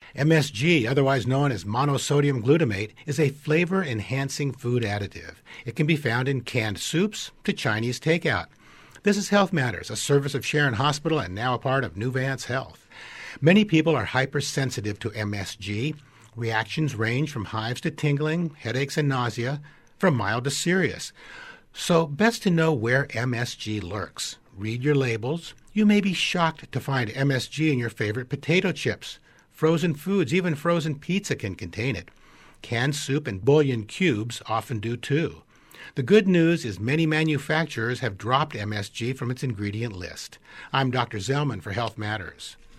MSG, otherwise known as monosodium glutamate, is a flavor-enhancing food additive. It can be found in canned soups to Chinese takeout. This is Health Matters, a service of Sharon Hospital and now a part of Nuvance Health. Many people are hypersensitive to MSG. Reactions range from hives to tingling, headaches and nausea, from mild to serious. So best to know where MSG lurks. Read your labels. You may be shocked to find MSG in your favorite potato chips. Frozen foods, even frozen pizza can contain it. Canned soup and bouillon cubes often do too. The good news is many manufacturers have dropped MSG from its ingredient list. I'm Dr. Zellman for Health Matters.